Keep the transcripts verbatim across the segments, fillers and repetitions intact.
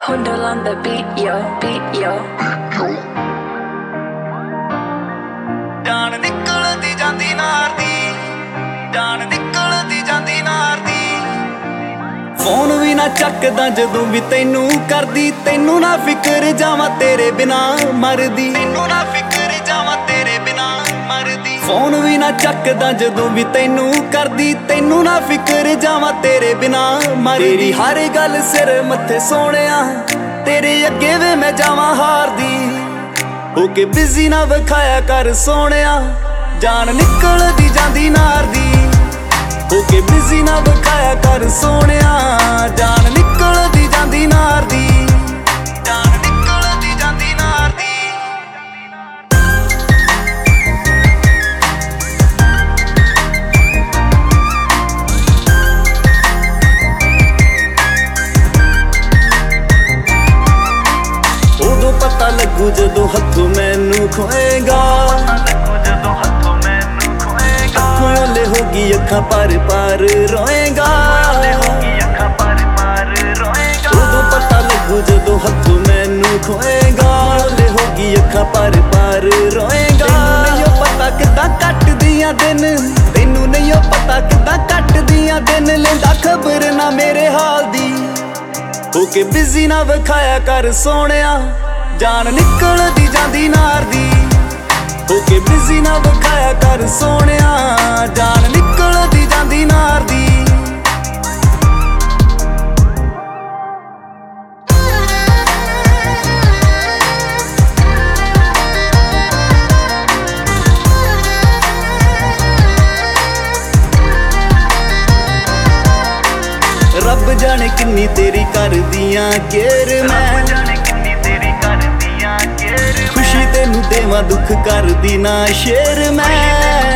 Hundle on the beat, yo, beat, yo. ਜਾਨ ਨਿਕਲਦੀ ਜਾਂਦੀ ਨਾਰ ਦੀ, ਜਾਨ ਨਿਕਲਦੀ ਜਾਂਦੀ ਨਾਰ ਦੀ। ਫੋਨ ਵੀ ਨਾ ਚੱਕਦਾ ਜਦੋਂ ਵੀ ਤੈਨੂੰ ਕਰਦੀ, ਤੈਨੂੰ ਨਾ ਫਿਕਰ ਜਾਵਾਂ ਤੇਰੇ ਬਿਨਾ ਮਰਦੀ, ਤੈਨੂੰ ਨਾ ਫਿਕਰ ਜਾਵਾਂ ਤੇਰੇ ਬਿਨਾ ਮਰਦੀ। ਫੋਨ ਵੀ ਨਾ ਚੱਕਦਾ ਜਦੋਂ ਵੀ ਤੈਨੂੰ ਕਰਦੀ, ਤੈਨੂੰ ਨਾ ਫਿਕਰ ਜਾਵਾਂ ਤੇਰੇ ਬਿਨਾ ਮਰਦੀ। ਤੇਰੀ ਹਰ ਗੱਲ ਸਿਰ ਮੱਥੇ ਸੋਹਣਿਆ, ਤੇਰੇ ਅੱਗੇ ਵੇ ਮੈਂ ਜਾਵਾਂ ਹਾਰਦੀ। ਹੋ ਕੇ ਬਿਜ਼ੀ ਨਾ ਵਿਖਾਇਆ ਕਰ ਸੋਹਣਿਆ, ਜਾਨ ਨਿਕਲਦੀ ਜਾਂਦੀ ਨਾਰ ਦੀ। ਹੋ ਕੇ ਬਿਜ਼ੀ ਨਾ ਵਿਖਾਇਆ ਕਰ ਸੋਹਣਿਆ, ਜਾਨ ਨਿਕਲਦੀ ਜਾਂਦੀ ਨਾਰ ਦੀ, ਜਾਨ ਨਿਕਲਦੀ ਜਾਂਦੀ ਨਾਰ ਦੀ। ਉਦੋਂ ਪਤਾ ਲੱਗੂ ਜਦੋਂ ਹੱਥੋਂ ਮੈਨੂੰ ਖੋਏਗਾ, ਜਦੋਂ ਹੱਥੋਂ ਮੈਨੂੰ ਖੋਏਗਾ। ਅੱਖੋਂ ਹੋਗੀ ਅੱਖਾਂ ਪਰ ਪਰ ਰੋਏਗਾ, ਹੋਗੀ ਅੱਖਾਂ ਪਰ ਪਰ ਰੋਏਗਾ। ਉਦੋਂ ਪਤਾ ਲੱਗੂ ਜਦੋਂ ਹੱਥੋਂ ਮੈਨੂੰ ਖੋਏਗਾ, ਹੋਗੀ ਅੱਖਾਂ ਪਰ ਪਰ ਰੋਏਗਾ। ਤੈਨੂੰ ਨਹੀਂ ਪਤਾ ਕਿੱਦਾਂ ਕੱਟਦੀਆਂ ਦਿਨ, ਤੈਨੂੰ ਨਹੀਂ ਪਤਾ ਕਿੱਦਾਂ ਕੱਟਦੀਆਂ ਦਿਨ। ਲੈਂਦਾ ਖਬਰ ਨਾ ਮੇਰੇ ਹਾਲ ਦੀ, ਹੋ ਕੇ ਬਿਜ਼ੀ ਨਾ ਵਿਖਾਇਆ ਕਰ ਸੋਹਣਿਆ, ਜਾਨ ਨਿਕਲਦੀ ਜਾਂਦੀ ਨਾਰ ਦੀ। ਹੋ ਕੇ ਬਿਜ਼ੀ ਨਾ ਵਿਖਾਇਆ ਕਰ ਸੋਹਣਿਆ, ਜਾਨ ਨਿਕਲਦੀ ਜਾਂਦੀ ਨਾਰ ਦੀ। ਰੱਬ ਜਾਣੇ ਕਿੰਨੀ ਤੇਰੀ ਕਰਦੀਆਂ ਕੇਰ ਮੈਂ, ਖੁਸ਼ੀ ਤੈਨੂੰ ਦੇਵਾਂ ਦੁੱਖ ਕਰਦੀ ਨਾ ਸ਼ੇਰ ਮੈਂ।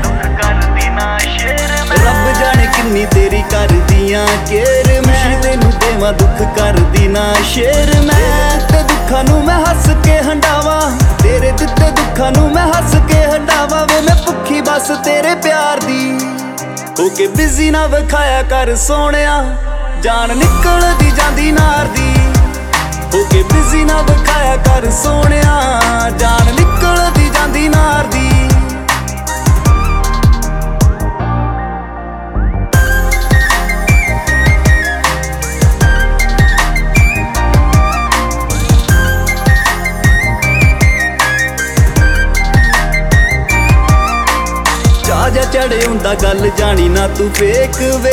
ਰੱਬ ਜਾਣੇ ਕਿੰਨੀ ਤੇਰੀ ਕਰਦੀਆਂ ਕੇਰ ਮੈਂ, ਖੁਸ਼ੀ ਤੈਨੂੰ ਦੇਵਾਂ ਦੁੱਖ ਕਰਦੀ ਨਾ ਸ਼ੇਰ ਮੈਂ। ਤੇ ਦੁੱਖਾਂ ਨੂੰ ਮੈਂ ਹੱਸ ਕੇ ਹੰਡਾਵਾਂ, ਤੇਰੇ ਦਿੱਤੇ ਦੁੱਖਾਂ ਨੂੰ ਮੈਂ ਹੱਸ ਕੇ ਹੰਡਾਵਾਂ। ਵੇ ਮੈਂ ਭੁੱਖੀ ਬਸ ਤੇਰੇ ਪਿਆਰ ਦੀ। ਹੋ ਕੇ ਬਿਜ਼ੀ ਨਾ ਵਿਖਾਇਆ ਕਰ ਸੋਹਣਿਆ, ਜਾਨ ਨਿਕਲਦੀ ਜਾਂਦੀ ਨਾਰ ਦੀ। ਹੋ ਕੇ ਬਿਜ਼ੀ ਨਾ ਵਿਖਾਇਆ ਕਰ ਸੋਹਣਿਆ, ਜਾਨ ਨਿਕਲਦੀ ਜਾਂਦੀ ਨਾਰ ਦੀ। ਜਾ ਚੜੇ ਹੁੰਦਾ ਗੱਲ ਜਾਣੀ ਨਾ ਤੂੰ ਫੇਕ ਵੇ,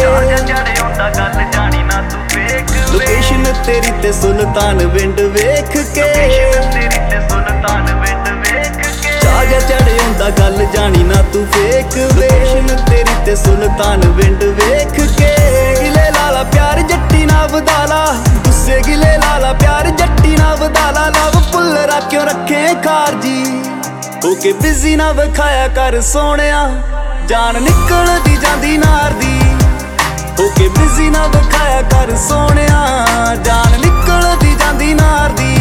ਲੋਕੇਸ਼ਨ ਤੇਰੀ ਤੇ ਸੁਲਤਾਨਵਿੰਡ ਵੇਖ ਕੇ। ਜਾ ਚੜੇ ਹੁੰਦਾ ਗੱਲ ਜਾਣੀ ਨਾ ਤੂੰ ਫੇਕ ਵੇ, ਲੋਕੇਸ਼ਨ ਤੇਰੀ ਤੇ ਸੁਲਤਾਨਵਿੰਡ ਵੇਖ ਕੇ। ਗਿਲੇ ਲਾਲਾ ਪਿਆਰ ਜੱਟੀ ਨਾ ਵਧਾਲਾ, ਗੁੱਸੇ ਗਿਲੇ ਲਾਲਾ ਪਿਆਰ ਜੱਟੀ ਨਾ ਵਧਾਲਾ। ਲਵ ਭੁੱਲ ਰੱਖਿਓ ਰੱਖੇ ਖਾਰਜੀ। ਹੋ ਕੇ ਬਿਜ਼ੀ ਨਾ ਵਿਖਾਇਆ ਕਰ ਸੋਹਣਿਆ, ਜਾਨ ਨਿਕਲਦੀ ਜਾਂਦੀ ਨਾਰ ਦੀ। ਹੋ ਕੇ ਬਿਜ਼ੀ ਨਾ ਵਿਖਾਇਆ ਕਰ ਸੋਹਣਿਆ, ਜਾਨ ਨਿਕਲਦੀ ਜਾਂਦੀ ਨਾਰ ਦੀ।